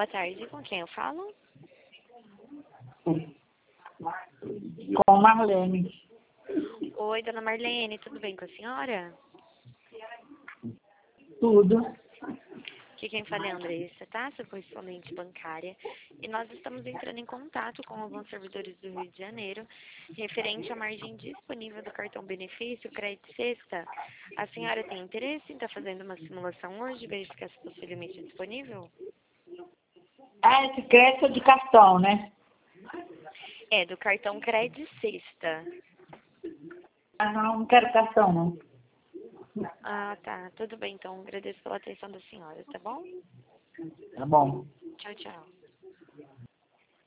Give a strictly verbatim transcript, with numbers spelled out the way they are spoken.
boa tarde. Com quem eu falo? Com Marlene. Oi, dona Marlene, tudo bem com a senhora? Tudo. Aqui quem fala é a Andressa, tá? Sou correspondente bancária. E nós estamos entrando em contato com alguns servidores do Rio de Janeiro, referente à margem disponível do cartão benefício Crédito Sexta. A senhora tem interesse em estar fazendo uma simulação hoje, verificar se possui limite disponível? Ah, esse crédito é de cartão, né? É, do cartão Crédito Sexta. Ah, não, não quero cartão, não. Ah, tá. Tudo bem, então. Agradeço pela atenção da senhora, tá bom? Tá bom. Tchau, tchau.